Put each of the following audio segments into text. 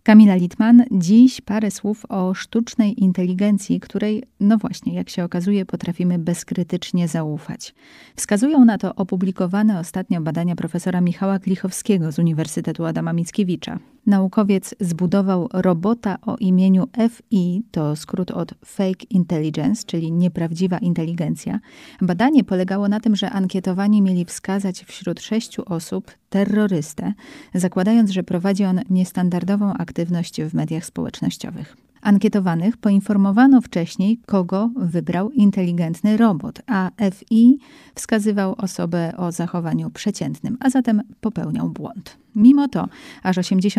Kamila Litman, dziś parę słów o sztucznej inteligencji, której, no właśnie, jak się okazuje, potrafimy bezkrytycznie zaufać. Wskazują na to opublikowane ostatnio badania profesora Michała Klichowskiego z Uniwersytetu Adama Mickiewicza. Naukowiec zbudował robota o imieniu FI, to skrót od Fake Intelligence, czyli nieprawdziwa inteligencja. Badanie polegało na tym, że ankietowani mieli wskazać wśród 6 osób terrorystę, zakładając, że prowadzi on niestandardową aktywność w mediach społecznościowych. Ankietowanych poinformowano wcześniej, kogo wybrał inteligentny robot, a FI wskazywał osobę o zachowaniu przeciętnym, a zatem popełniał błąd. Mimo to aż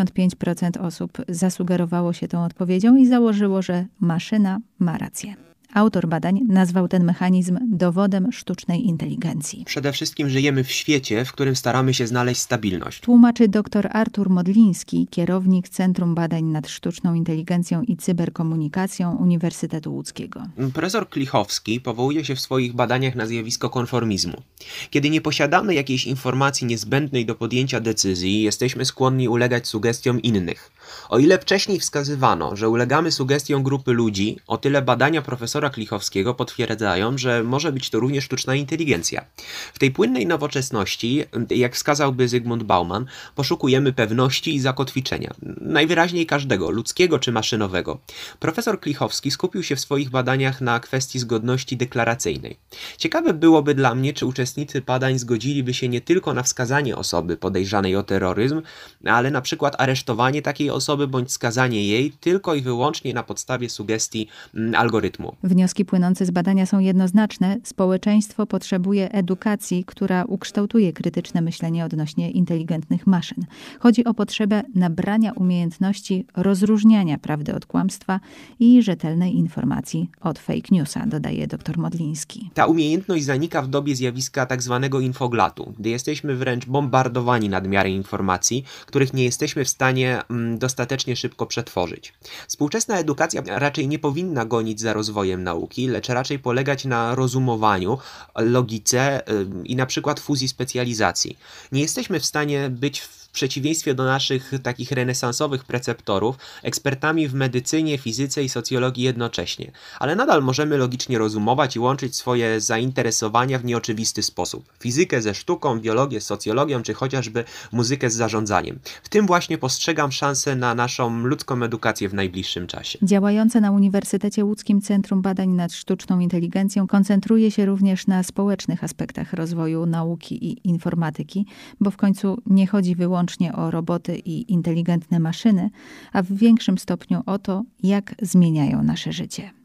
85% osób zasugerowało się tą odpowiedzią i założyło, że maszyna ma rację. Autor badań nazwał ten mechanizm dowodem sztucznej inteligencji. Przede wszystkim żyjemy w świecie, w którym staramy się znaleźć stabilność. Tłumaczy dr Artur Modliński, kierownik Centrum Badań nad Sztuczną Inteligencją i Cyberkomunikacją Uniwersytetu Łódzkiego. Profesor Klichowski powołuje się w swoich badaniach na zjawisko konformizmu. Kiedy nie posiadamy jakiejś informacji niezbędnej do podjęcia decyzji, jesteśmy skłonni ulegać sugestiom innych. O ile wcześniej wskazywano, że ulegamy sugestiom grupy ludzi, o tyle badania profesora Klichowskiego potwierdzają, że może być to również sztuczna inteligencja. W tej płynnej nowoczesności, jak wskazałby Zygmunt Bauman, poszukujemy pewności i zakotwiczenia. Najwyraźniej każdego, ludzkiego czy maszynowego. Profesor Klichowski skupił się w swoich badaniach na kwestii zgodności deklaracyjnej. Ciekawe byłoby dla mnie, czy uczestnicy badań zgodziliby się nie tylko na wskazanie osoby podejrzanej o terroryzm, ale na przykład aresztowanie takiej osoby bądź skazanie jej tylko i wyłącznie na podstawie sugestii algorytmu. Wnioski płynące z badania są jednoznaczne. Społeczeństwo potrzebuje edukacji, która ukształtuje krytyczne myślenie odnośnie inteligentnych maszyn. Chodzi o potrzebę nabrania umiejętności rozróżniania prawdy od kłamstwa i rzetelnej informacji od fake newsa, dodaje dr Modliński. Ta umiejętność zanika w dobie zjawiska tzw. infoglatu, gdy jesteśmy wręcz bombardowani nadmiarem informacji, których nie jesteśmy w stanie dostatecznie szybko przetworzyć. Współczesna edukacja raczej nie powinna gonić za rozwojem nauki, lecz raczej polegać na rozumowaniu, logice i na przykład fuzji specjalizacji. Nie jesteśmy w stanie być w przeciwieństwie do naszych takich renesansowych preceptorów, ekspertami w medycynie, fizyce i socjologii jednocześnie, ale nadal możemy logicznie rozumować i łączyć swoje zainteresowania w nieoczywisty sposób. Fizykę ze sztuką, biologię z socjologią, czy chociażby muzykę z zarządzaniem. W tym właśnie postrzegam szansę na naszą ludzką edukację w najbliższym czasie. Działające na Uniwersytecie Łódzkim Centrum Badań nad Sztuczną Inteligencją koncentruje się również na społecznych aspektach rozwoju nauki i informatyki, bo w końcu nie chodzi wyłącznie o roboty i inteligentne maszyny, a w większym stopniu o to, jak zmieniają nasze życie.